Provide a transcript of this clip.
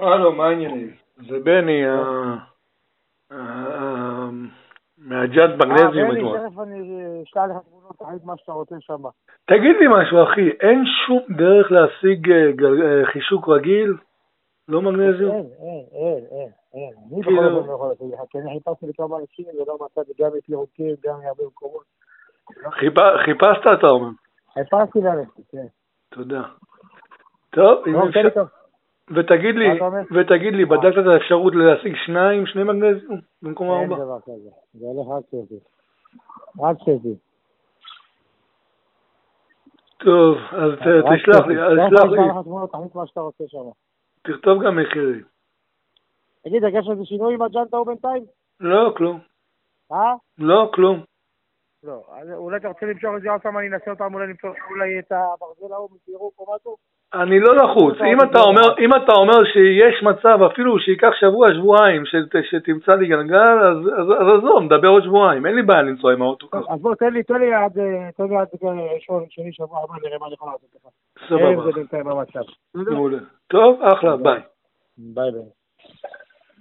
הלו, מה העניינים? זה בני, מהג'אט מגנזיום בני, אתמול. תכף אני אשלח לך תמונות, תחליט מה שאתה רוצה שם. תגיד לי משהו, אחי, אין שום דרך להשיג חישוק רגיל? לא מגנזיום? אין. אני בכל אופן לא יכול לעשות לך, כי אני חיפשתי לכמה אנשים ולא מצאתי גם את ירוקים, גם מהרבה מקומות. חיפשת, אתה אומר? חיפשתי ללכת, כן. תודה. טוב, אם אפשר... ותגיד לי, בדקת את האפשרות להשיג שני מגנזיום במקום 4? אין דבר כזה, זה הולך רק ספי. רק ספי. טוב, אז תשלח לי. תחליט מה שאתה רוצה שם. תכתוב גם מחירים. תגיד, הגש איזה שינוי עם הג'אנטה או בינתיים? לא, כלום. לא, כלום. לא, אולי אתה רוצה למשוך את זה עוד פעם, אני אנסה אותם, אולי את הברזל ההוא מסירוק או משהו? אני לא לחוץ. אם אתה אומר שיש מצב אפילו שייקח שבוע-שבועיים שתמצא לי גלגל, אז עזוב, נדבר עוד שבועיים. אין לי בעיה לנסוע עם האוטו ככה. אז בוא, תן לי עד שני שבוע הבא, נראה מה אני יכול לעשות לך. סבבה. זה בינתיים במצב. טוב, אחלה, ביי. ביי.